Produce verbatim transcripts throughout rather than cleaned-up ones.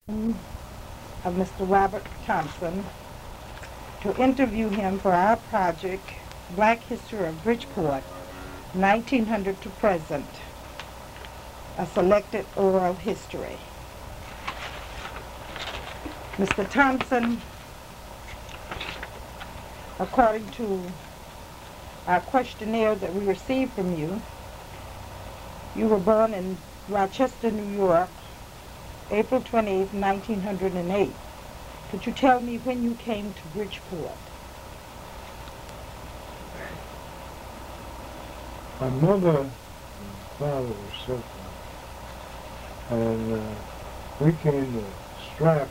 of Mister Robert Thompson to interview him for our project, Black History of Bridgeport, nineteen hundred to present, a selected oral history. Mister Thompson, according to our questionnaire that we received from you, you were born in Rochester, New York, April twenty-eighth, nineteen hundred eight. Could you tell me when you came to Bridgeport? My mother and father were separated, and uh, we came to Stratford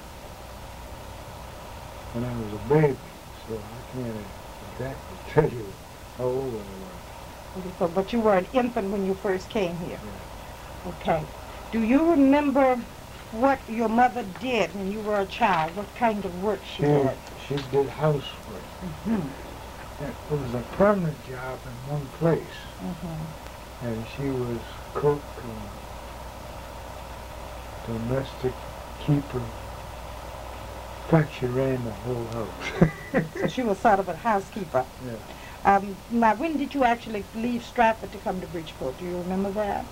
when I was a baby, so I can't exactly tell you how old I was. Okay, so, but you were an infant when you first came here. Yeah. Okay. Do you remember what your mother did when you were a child? What kind of work she, She, did? she did housework. Mm-hmm. It was a permanent job in one place, Mm-hmm. and she was cook and domestic keeper. In fact, she ran the whole house. So she was sort of a housekeeper. Yeah. Um, now, when did you actually leave Stratford to come to Bridgeport? Do you remember that?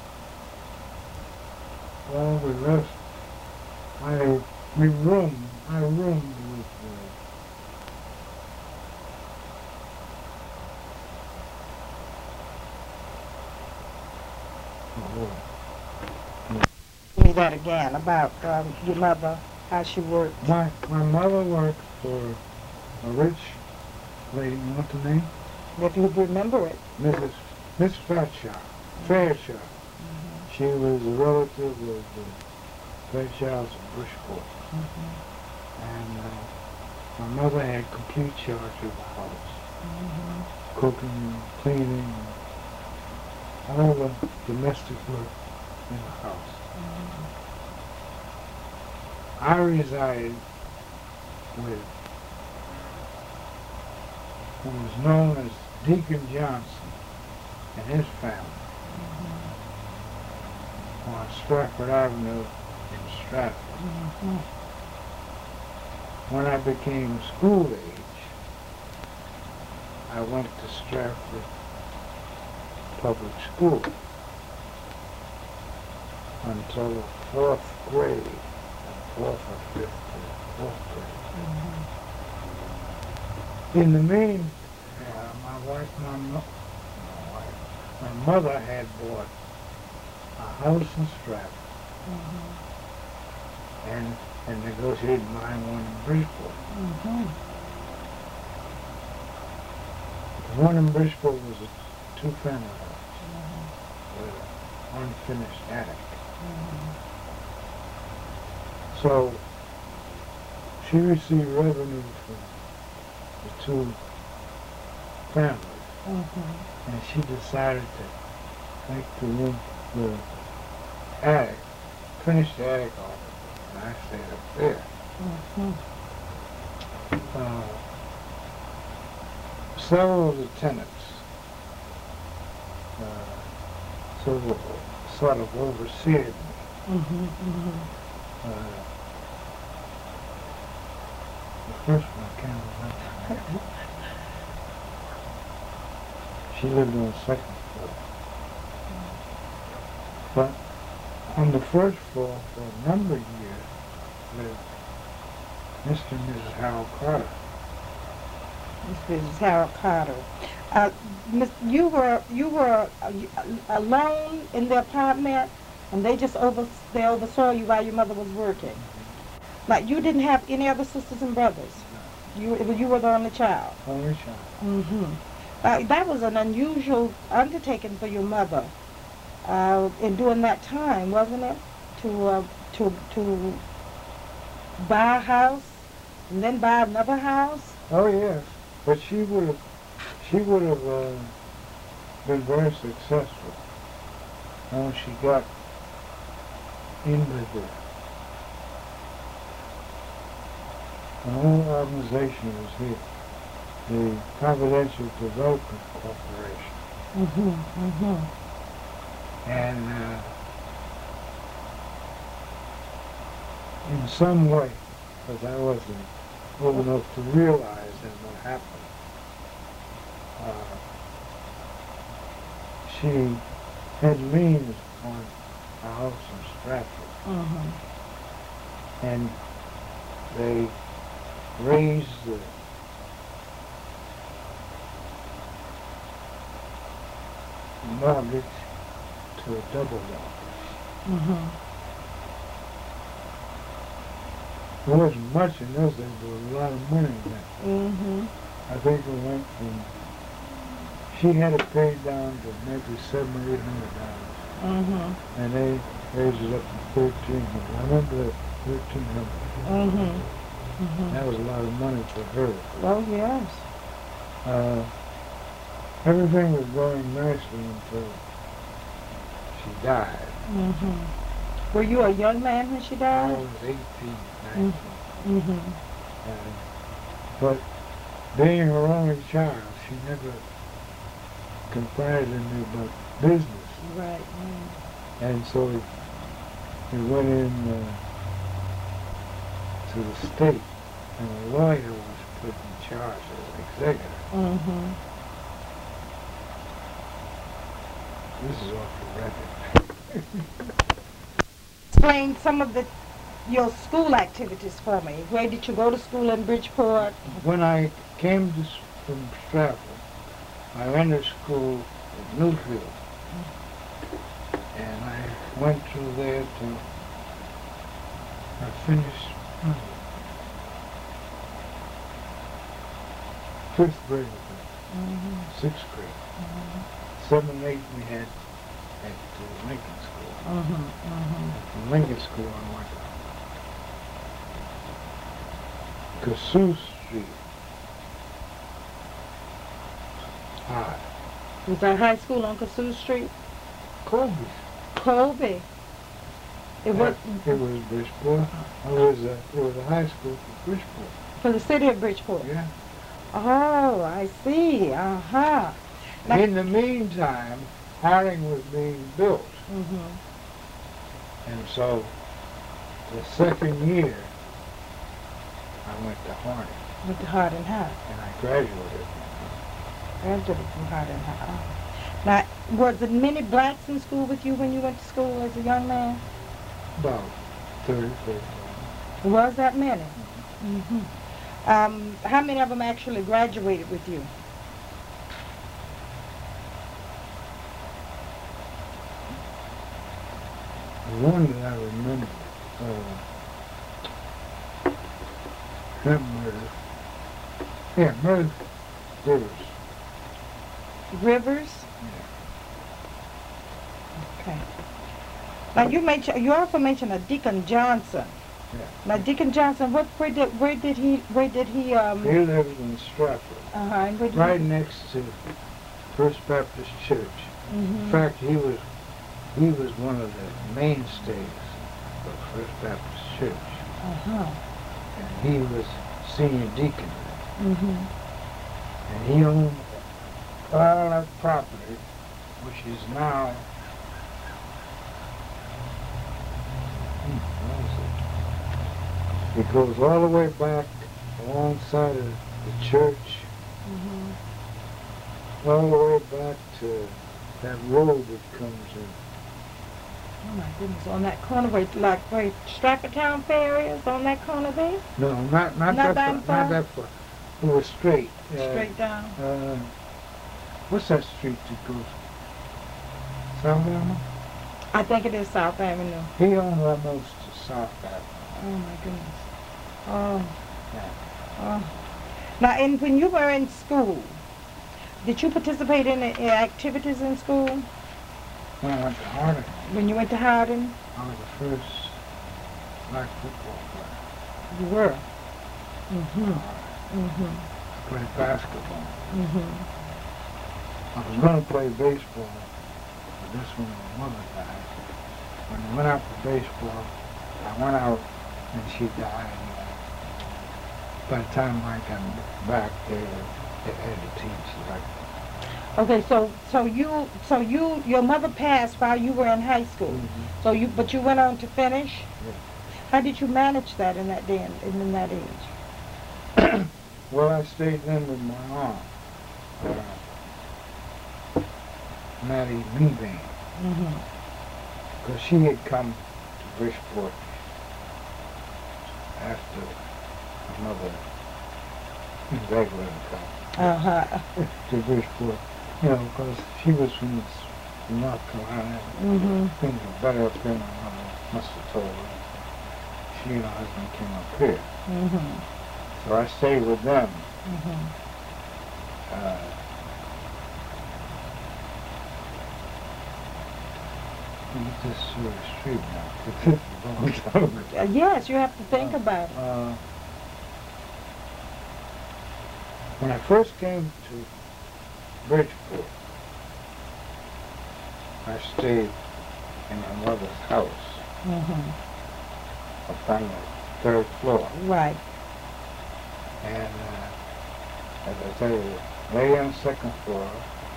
Well, we left. I we roomed. I roomed with. Uh, oh, Give me that again about um, your mother, how she worked. my my mother worked for a rich lady. You want the name? If you remember it. Missus Miss Fairchild. Fairchild. She was a relative of the Fairchilds of Bridgeport. Mm-hmm. And uh, my mother had complete charge of the house. Mm-hmm. Cooking and cleaning and all the domestic work in the house. Mm-hmm. I resided with who was known as Deacon Johnson and his family on Stratford Avenue in Stratford. Mm-hmm. When I became school age, I went to Stratford Public School until the fourth grade, fourth or fifth grade, fourth grade. Mm-hmm. In the mean, uh, my wife, my, mo my wife, my mother had bought a house in Stratford. Mm-hmm. and and negotiated buying one in Bridgeport. Mm-hmm. The one in Bridgeport was a two-family house Mm-hmm. with an unfinished attic. Mm-hmm. So she received revenue from the two families, Mm-hmm. and she decided to make the room, the attic, finish the attic off. I stayed up there. Mm-hmm. Uh, several of the tenants uh, sort, of, sort of overseered me. Mm-hmm. Mm-hmm. Uh, the first one I can't remember. She lived on the second floor. But on the first floor, for a number of years, lived Mister and Missus Harold Carter. This is Harold Carter. Uh, Miss, you were you were uh, alone in the apartment, and they just over they oversaw you while your mother was working. Like you didn't have any other sisters and brothers. You you were the only child. Only child. Mm-hmm. Uh, that was an unusual undertaking for your mother. Uh, in during that time, wasn't it? To uh, to to buy a house and then buy another house. Oh yes, but she would have, she would have uh, been very successful once she got into the, the whole organization was here, the Providential Development Corporation, Mm-hmm. Mm-hmm. and uh, in some way, because I wasn't old enough to realize that what happened. Uh, she had liens on a house in Stratford, Mm-hmm. and they raised the mortgage to a double mortgage. Mm-hmm. There wasn't much in those days, there was a lot of money in that. Mm-hmm. I think it went from, she had it paid down to maybe seven or eight hundred dollars, Mm-hmm. and they raised it up to thirteen hundred. I remember that thirteen hundred. Mm-hmm. Mm-hmm. That was a lot of money for her. Oh, yes. Uh, everything was going nicely until she died. Mm-hmm. Were you a young man when she I died? was eighteen, nineteen. Mm-hmm. Uh, but being her only child, she never confided in me about business. Right, right. And so we, we went in uh, to the state, and a lawyer was put in charge as executor. Mm-hmm. This is off the record. Explain some of the your school activities for me. Where did you go to school in Bridgeport? When I came to, s- from Stratford, I entered school at Newfield, and I went through there to I finished hmm, fifth grade, I think, Mm-hmm. sixth grade. Mm-hmm. Seven and eight we had at uh, Lincoln School. Mm-hmm. Mm-hmm. From Lincoln School I went to Cassuth Street High. Was that high school on Cassuth Street? Colby. Colby. It was It was Bridgeport. It was a, it was a high school for Bridgeport. for the city of Bridgeport. Yeah. Oh, I see. Uh-huh. Now- In the meantime, Harding was being built, Mm-hmm. and so the second year I went to Harding, With the Hardin High. and I graduated. Graduated from Hardin High. Now, was there many blacks in school with you when you went to school as a young man? About thirty, thirty. Was that many? Mm-hmm. Um, how many of them actually graduated with you? The one that I remember, uh, that murder, yeah, murder, Rivers. Rivers? Okay. Now you mentioned, you also mentioned a Deacon Johnson. Yeah. Now Deacon Johnson, what, where did, where did he, where did he, um, He lived in Stratford, uh-huh, and where did right he? next to First Baptist Church. In Mm-hmm. fact, he was he was one of the mainstays of First Baptist Church, Uh-huh. and he was senior deacon, Mm-hmm. and he owned all that property, which is now hmm, what is it? It goes all the way back alongside of the church, Mm-hmm. all the way back to that road that comes in. Oh my goodness, on that corner where, like, where Stratford Town Fair is, on that corner there? No, not not, Not that that far, far? not that far. It was straight. Uh, Straight down? Uh, what's that street that goes? South Avenue? I think it is South Avenue. He owned almost to South Avenue. Oh my goodness. Oh. Yeah. Oh. Now, and when you were in school, did you participate in, in activities in school? When I went to Harding, When you went to Howden? I was the first black football player. You were. Mm-hmm. I Mm-hmm. played basketball. Mm-hmm. I was going to play baseball, but this one my mother died. When I went out for baseball, I went out and she died. And by the time I got back there, they had to teach like Okay, so so you so you your mother passed while you were in high school. Mhm. So you but you went on to finish. Yeah. How did you manage that in that day and in that age? Well, I stayed in with my aunt, uh, Mattie Meebane, Mm-hmm. because she had come to Bridgeport after my mother and Regular come Uh-huh. to Bridgeport, you know, because she was from, from North Carolina. Mm-hmm. Things were better up there, my mother must have told her. She and her husband came up here. Mm-hmm. So I stayed with them. Mm-hmm. Uh, this sort of street now. This is a long time ago. Uh, yes, you have to think Uh, about it. Uh, when I first came to Bridgeport, I stayed in my mother's house Mm-hmm. up on the third floor. Right. And uh, as I tell you, lady on the second floor,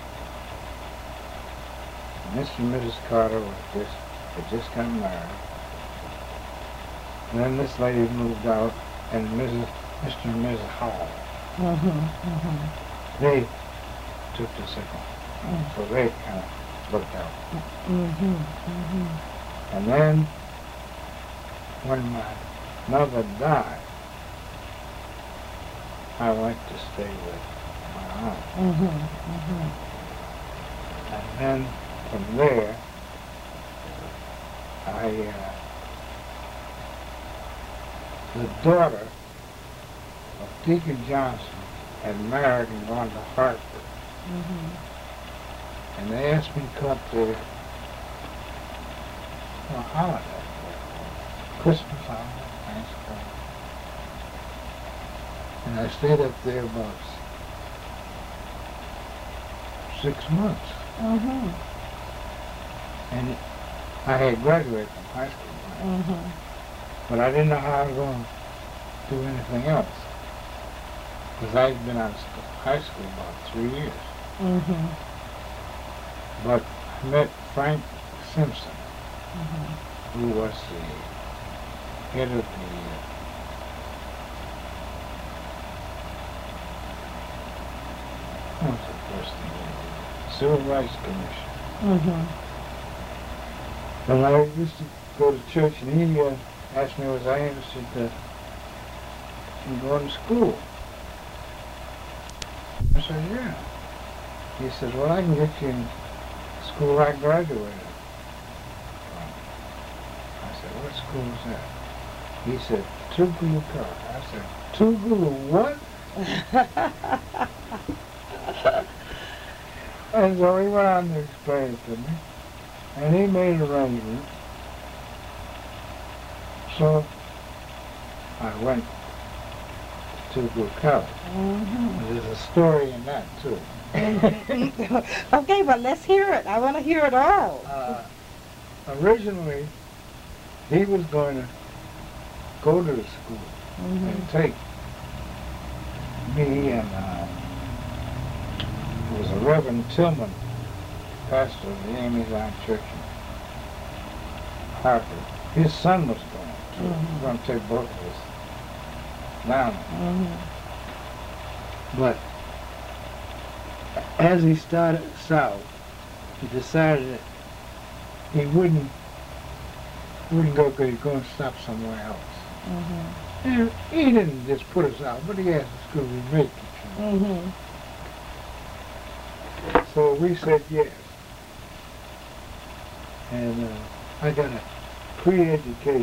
Mister and Missus Carter was just, had just got married. And then this lady moved out, and Missus Mister and Missus Hall, Mm-hmm. Mm-hmm. they took the second. Mm. So they kind of looked out. Mm-hmm. Mm-hmm. And then, when my mother died, I went to stay with my aunt. Mm-hmm. Mm-hmm. And then, from there, I, uh, the daughter of Deacon Johnson had married and gone to Hartford. Mm-hmm. And they asked me to come up there for a holiday. Christmas holiday, Thanksgiving. And I stayed up there about six months. Mm-hmm. And I had graduated from high school, Mm-hmm. but I didn't know how I was going to do anything else. Because I had been out of school, high school about three years. Mm-hmm. But I met Frank Simpson, Mm-hmm. who was the head of the uh, what was the first thing? Civil Rights Commission. Mm-hmm. And I used to go to church, and he uh, asked me, was I interested uh, in going to school? I said, yeah. He said, well, I can get you in school I graduated from. I said, what school is that? He said, Tougaloo College. I said, Tougaloo what? And so he went on to explain it to me. And he made arrangements. So I went to Tougaloo College. Mm-hmm. There's a story in that, too. Okay, well, let's hear it. I want to hear it all. Uh, originally, he was going to go to the school Mm-hmm. and take me and uh, it was a Reverend Tillman, pastor of the Amy Zion Church in Hartford. His son was going to. He was going to take both of us down. Mm-hmm. But as he started south, he decided that he wouldn't wouldn't go because he was going to stop somewhere else. Mm-hmm. And he didn't just put us out, but he asked us could we make it. You know? Mm-hmm. So we said yes. And uh, I got a pre-education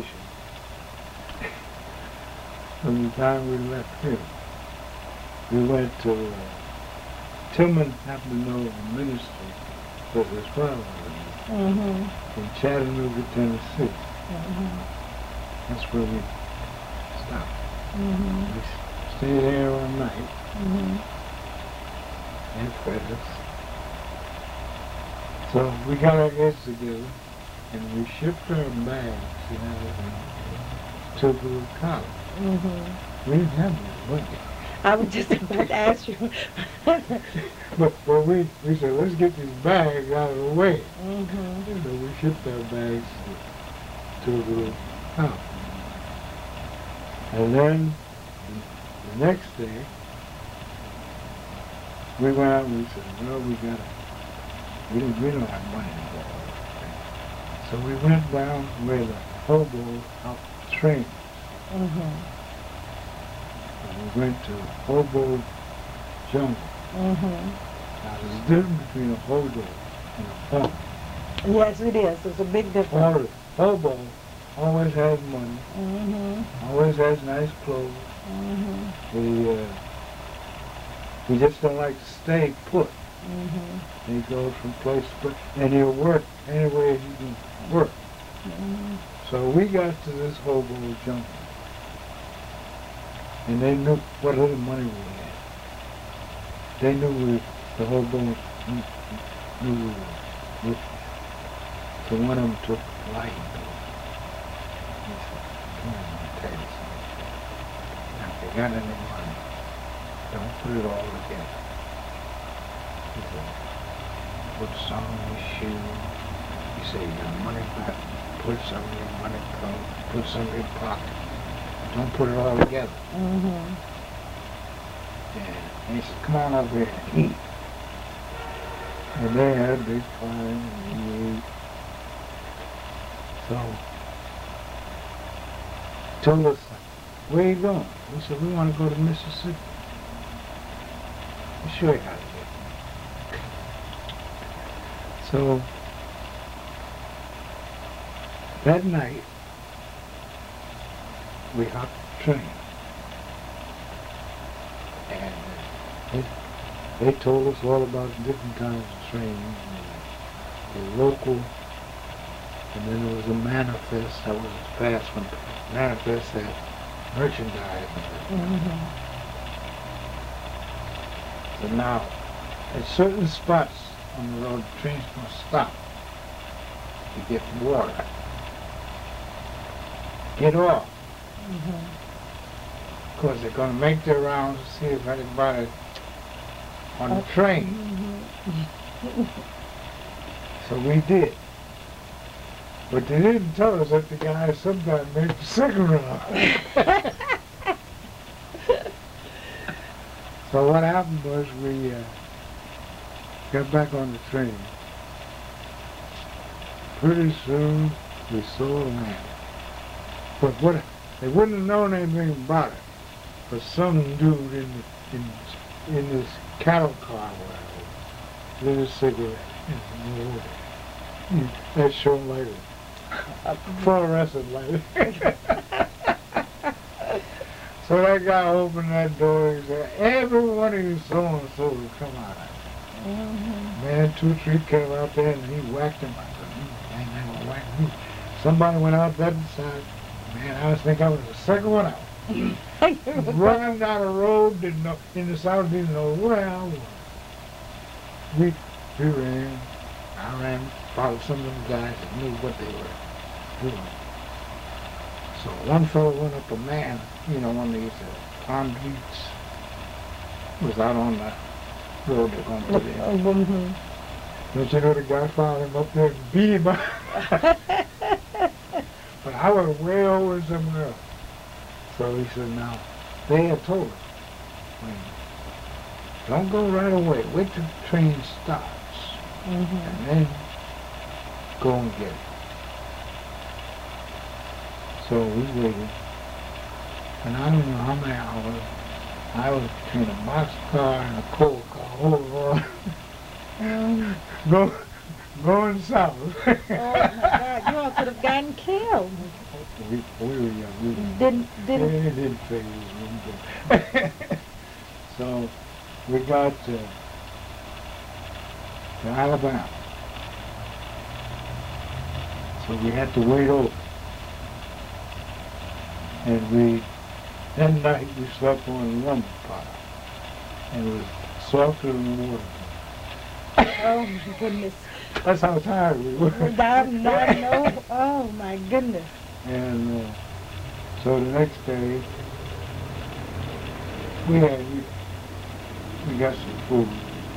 from the time we left here. We went to, uh, Tillman happened to know a ministry that his father was Mm-hmm. in Chattanooga, Tennessee. Mm-hmm. That's where we stopped. Mm-hmm. We s- stayed there all night. Mm-hmm. They fed us. So we got our heads together and we shipped our bags, you know, to the college. Mm-hmm. We didn't have any money. I was just about to ask you. But well, we, we said, let's get these bags out of the way. Mm-hmm. So we shipped our bags to the college. And then the next day, we went out and we said, well, we gotta, we don't, we don't have money to go all this thing. So we went down where the hobos out train. Mhm. And we went to hobo jungle. Mhm. Now there's a difference between a hobo and a homo. Yes, it is. There's a big difference. Well, hobo always has money, Mhm. always has nice clothes. Mhm. He, uh, he just don't like to stay put. Mhm. He goes from place to place, and he'll work any way he can work. Mhm. So we got to this hobo jungle, and they knew what little money we had. They knew we, the hobos knew, knew we were rich. So one of them took light to us. He said, come on, I'll tell you something. Now, if you got any money, don't put it all together. He said, put some in your shoe. He said, you got money back, put some in your money coat, put some in your pocket. Don't put it all together. Mhm. And he said, come on over here and eat. And they had a big fire and we ate. So, told us, where you going? We said, we want to go to Mississippi. We'll show you how to get there. So, that night, we hopped the train. And they, they told us all about different kinds of trains. The local, and then there was a manifest that was fast when manifest had merchandise. Mhm. So now, at certain spots on the road, the train's going to stop to get water. Get off. Mhm. Of course, they're going to make their rounds to see if anybody on the train. Mhm. So we did. But they didn't tell us that the guy sometimes made the second round. So what happened was we uh, got back on the train. Pretty soon we saw land. But what they wouldn't have known anything about it. But some dude in the, in in this cattle car where lit a cigarette in the water. That shone like a fluorescent light. So that guy opened that door and said, every one of you so-and-so will come out. Mhm. Man, two, three came out there and he whacked him. I said, mm, ain't never whacked me. Somebody went out that side. Man, I was thinking I was the second one out. Running down the road, didn't know, in the south, didn't know where I was. We, we ran. I ran, followed some of them guys that knew what they were doing. So one fellow went up a man, you know, one of these uh, palm beats. Was out on the road they're going to put in. Mhm. Don't you know the guy found him up there and beat him up? But I was way over somewhere else. So he said, now, they had told us, when, don't go right away. Wait till the train stops. Mhm. And then go and get it. So we waited. And I don't know how many hours. I was between a boxcar and a coal car. Oh, Mhm. Go, going south. Oh my God! You all could have gotten killed. we, we were young. We were Didn't didn't. It didn't phase me. So we got to, to Alabama. So we had to wait over. And we, that night we slept on a lumber pile. And it was softer than water. Oh my goodness! That's how tired we were. I, I know. Oh my goodness! And uh, so the next day, we had, we, we got some food.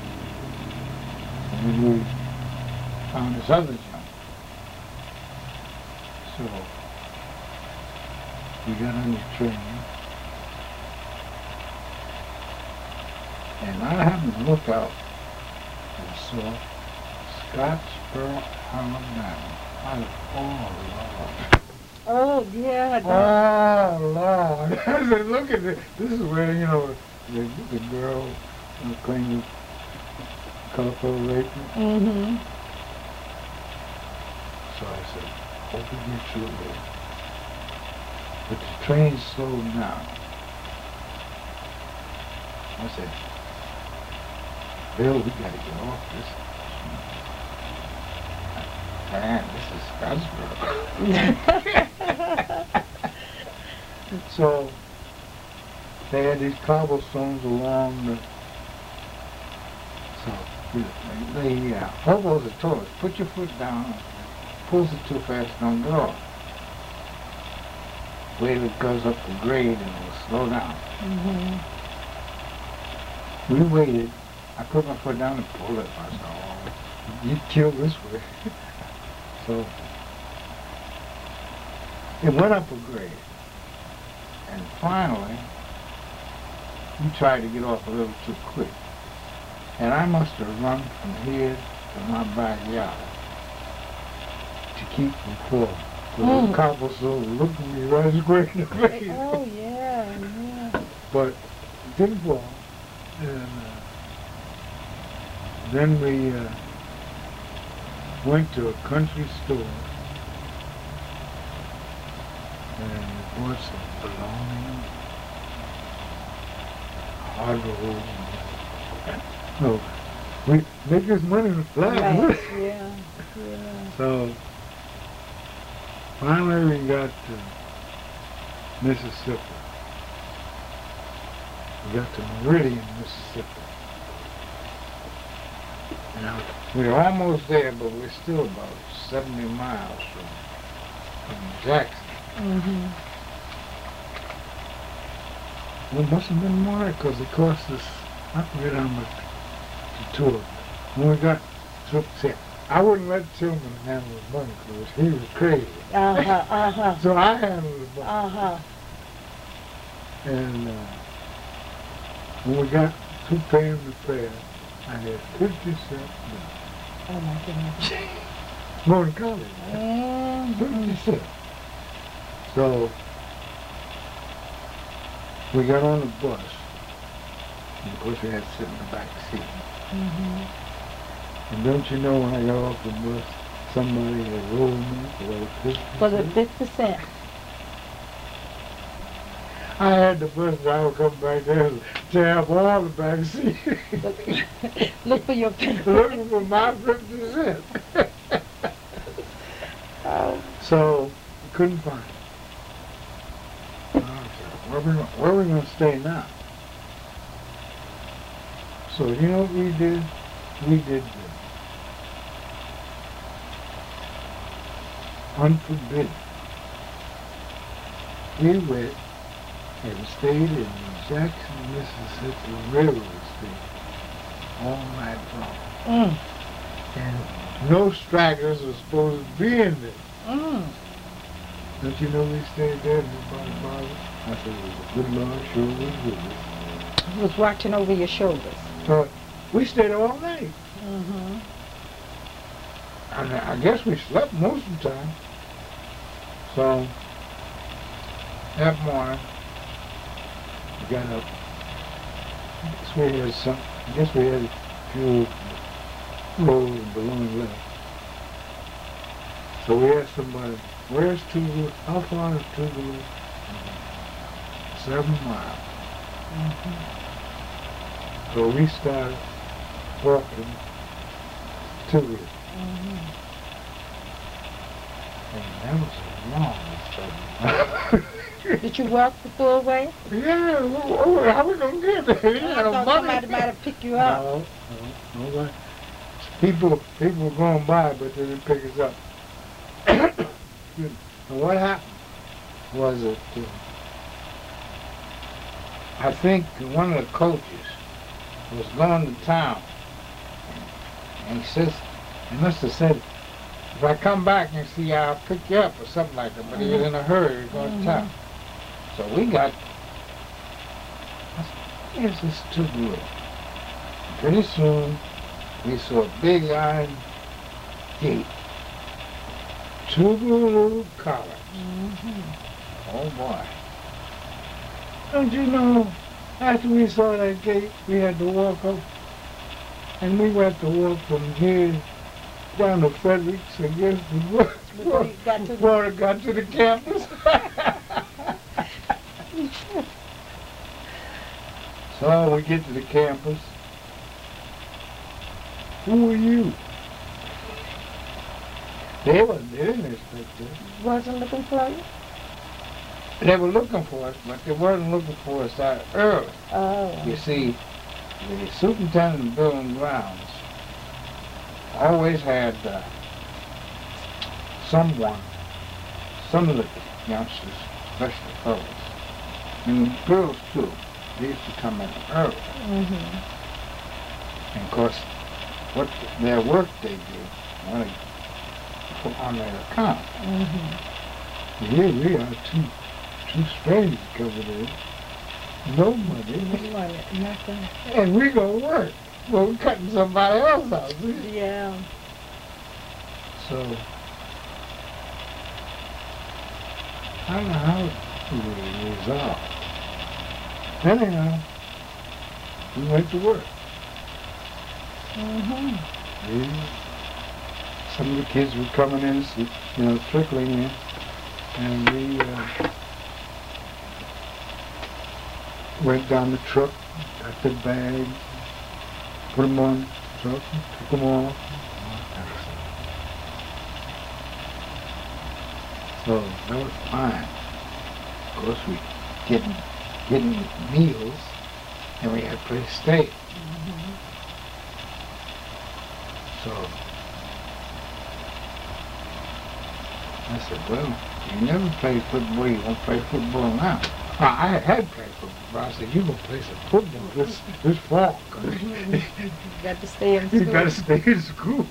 And then we found this other junk. So we got on the train. And I happened to look out and saw Scottsboro, Alabama. I said, oh, Lord. Oh, yeah. that- Oh, Lord. I said, look at this. This is where, you know, the, the girl uh, claimed colorful rape. Mm-hmm. So I said, hope it gets through there. But the train slowed down. I said, Bill, we gotta get off this. Man, this is Scottsboro. So they had these cobblestones along the. So the, the uh, hobos had told us, put your foot down. Pulls it too fast, don't get off. Wait till it goes up the grade and it'll slow down. Mm-hmm. We waited. I put my foot down and pulled it. I said, oh, you'd kill this way. So it went up a grade. And finally, we tried to get off a little too quick. And I must have run from here to my backyard to keep from falling. So Mm. the cobblestone looked at me right square in the face. Oh, yeah, yeah. But it didn't fall. And uh, then we uh, went to a country store and bought some bologna, hard roll. No, we make this money with fly. Right. Yeah, yeah. So finally we got to Mississippi. We got to Meridian, Mississippi. Now, we're almost there, but we're still about seventy miles from, from Jackson. Mm-hmm. Well, it must have been more because it cost us, I forget how much the tour. When we got to, see, I wouldn't let Tillman handle the money because he was crazy. Uh-huh, uh-huh. So I handled the money. Uh-huh. And uh, when we got to paying the fare, I had fifty cents left. Oh, my goodness. Going to college. Mm-hmm. fifty cents. So we got on the bus. And of course we had to sit in the back seat. Mm-hmm. And don't you know when I got off the bus, somebody had rolled me for like fifty For the cents? fifty cent. I had the bus driver come back there and tear up all the back seats. Look, look for your pen. Looking for my fifty cents. Oh. So we couldn't find it. And I said, where we, gonna- where we going to stay now? So you know what we did? We did this. Unforbidden. We went and stayed in Jackson, Mississippi railroad station all night long. Mm. And no stragglers were supposed to be in there. Mm. Don't you know we stayed there? Nobody bothered? I said, it was a good Lord, sure was with us. He was watching over your shoulders. So we stayed there all night. Mm-hmm. And I guess we slept most of the time. So that morning, we got up. I guess we had some. I guess we had a few rolls and balloons left. So we asked somebody, "Where's Tougaloo? How far is Tougaloo?" Seven miles. Mm-hmm. So we started walking to it. Mm-hmm. And that was a long seven miles. Did you walk the full way? Yeah, well, well, how we gonna get there? You I had no thought money. somebody might have picked you up. No, no, nobody. People, people were going by, but they didn't pick us up. And what happened was that uh, I think one of the coaches was going to town, and he says, he must have said, if I come back and see you, I'll pick you up or something like that. But he was in a hurry, he was going Mhm. to town. So we got, I said, here's this Tougaloo. pretty soon, we saw a big iron gate. Two blue collars. Mm-hmm. Oh boy. Don't you know, after we saw that gate, we had to walk up, and we went to walk from here down to Fredericks against the before, Before you got to the- before it got to the campus. So we get to the campus. Who are you? They wasn't, they didn't expect us. Wasn't looking for you? They were looking for us, but they weren't looking for us that early. Oh. You see, the superintendent of building grounds always had uh, someone, some of the youngsters, especially fellows, and girls too, they used to come in early. Mm-hmm. And of course, what their work they do, want to put on their account. Mm-hmm. Here we are, two, two strangers covered in, no money, No money, nothing. and we gonna work. Well, we're cutting somebody else out. see? Yeah. So, I don't know how we resolved. Anyhow, we went to work. Mm-hmm. Yeah. Some of the kids were coming in, so, you know, trickling in, and we uh, went down the truck, got the bags, put them on the truck, took them off. So that was fine. Of course, we getting getting meals, and we had a place to stay. Mm-hmm. So I said, well, you never played football, you won't play football now. Uh, I had played football, but I said, you gonna play some football this this fall. 'Cause You got to stay in school. you gotta stay in school.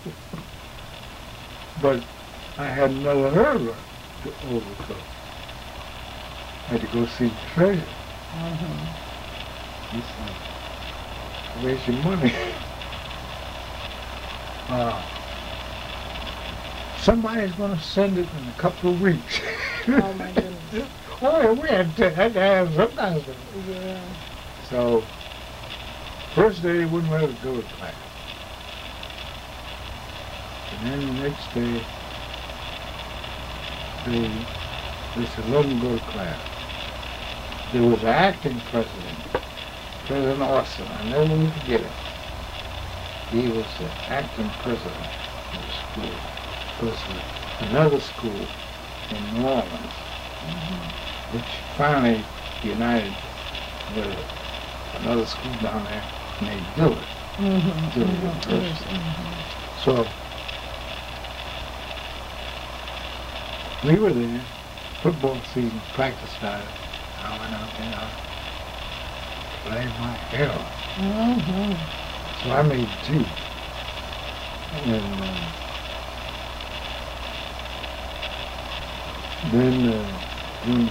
But I had another hurdle to overcome. I had to go see the treasurer. Mm-hmm. He said, where's your money? uh, somebody's gonna send it in a couple of weeks. Oh my goodness. Oh, we had to, had to have some kind of thing. Yeah. So, first day they wouldn't let us go to class. And then the next day, they, they said, let them go to class. There was an acting president, President Austin, I never will forget it. He was the acting president of the school. It was another school in New Orleans, Mm-hmm. which finally united with another school down there, and they built it. Mm-hmm. Dillard Mm-hmm. University. Mm-hmm. So, we were there, football season, practice started. I went out there, I played my hair off. Mm-hmm. So I made two. And uh, then uh, during,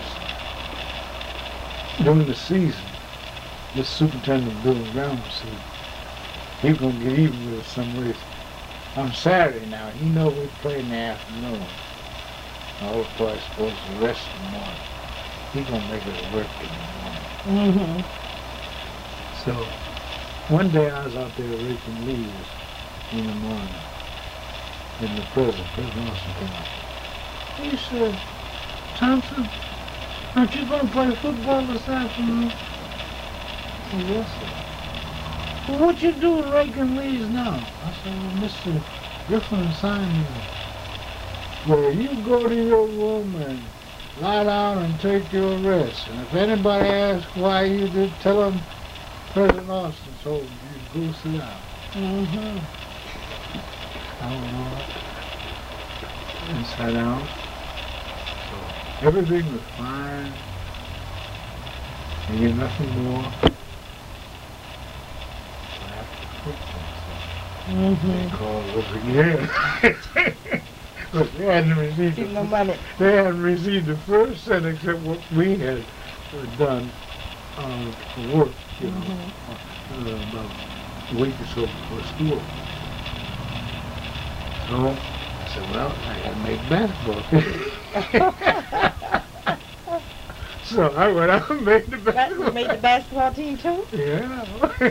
the, during the season, this superintendent of building grounds said he was going to get even with us some ways. On Saturday now, he know we play in the afternoon. I was probably supposed to rest in the morning. He going to make us work in the morning. Mm-hmm. So, one day I was out there raking leaves in the morning, and the president, President Austin, came up. He said, Thompson, aren't you going to play football this afternoon? I said, yes, sir. Well, what you doing raking leaves now? I said, well, Mister Griffin assigned me. Well, you go to your room and lie down and take your rest. And if anybody asks why you did, tell them President Austin told you, go sit down. Mm-hmm. I don't know. And sat down. So everything was fine. And you nothing more. So after football, Mm-hmm. they called us again. But they hadn't received See no the, money. they hadn't received the first set except what we had uh, done uh, for work, you know, Mm-hmm. uh, about a week or so before school. So I said, well, I got to make basketball. So I went out and made the Right, basketball. you made the basketball team too? Yeah.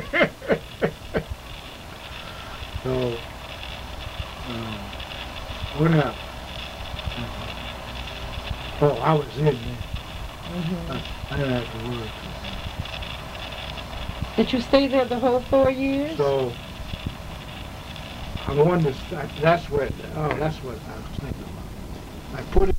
So, um, what happened? Oh, I was in there. Mm-hmm. I, I didn't have to work. Did you stay there the whole four years? So, I wanted to, that's what, oh, that's what I was thinking about. I put it